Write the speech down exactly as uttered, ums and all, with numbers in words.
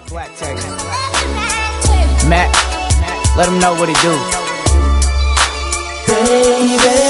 Black Tech. Matt, let him know what he do. Baby.